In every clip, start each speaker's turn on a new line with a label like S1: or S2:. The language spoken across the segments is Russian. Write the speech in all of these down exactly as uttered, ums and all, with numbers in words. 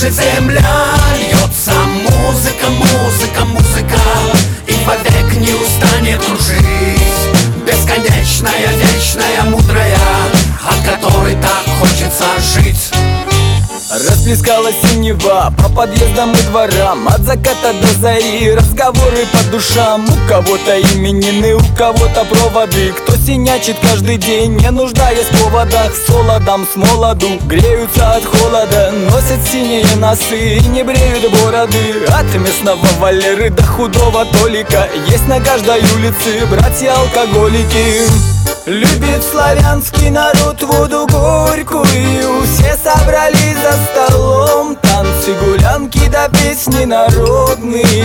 S1: кружит земля. Льется музыка, музыка, музыка, и вовек не устанет кружить. Бесконечная, вечная, мудрая, от которой так хочется жить.
S2: Расплескалась синева по подъездам и дворам, от заката до зари разговоры по душам. У кого-то именины, у кого-то проводы, кто синячит каждый день, не нуждаясь в поводах. С холодом, с молоду, греются от холода, носят синие носы и не бреют бороды. От местного Валеры до худого Толика есть на каждой улице братья-алкоголики. Любит славянский народ воду горькую, все собрались за столом, танцы, гулянки да песни народные.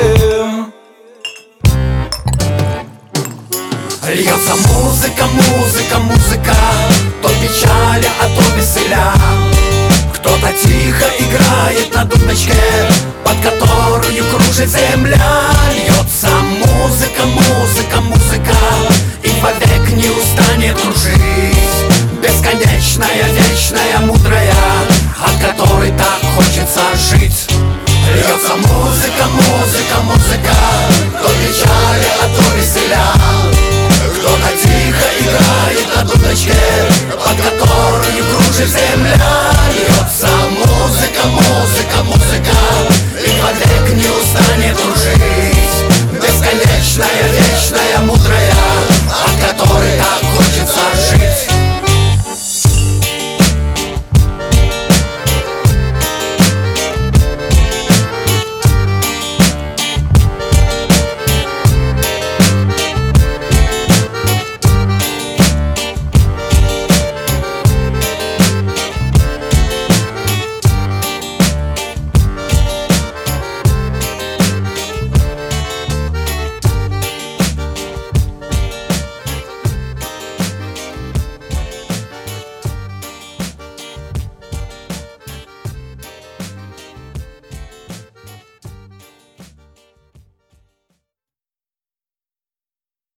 S1: Льется музыка, музыка, музыка, то печаля, а то веселя. Кто-то тихо играет на дудочке, под которую кружит земля. Льется музыка, музыка, музыка, и вовек не устанет кружить. Бесконечная, вечная, мудрая, от которой так хочется жить. Льется музыка, музыка, музыка, то печали, а то веселя. Кто-то тихо играет на дудочке, под которую кружит земля.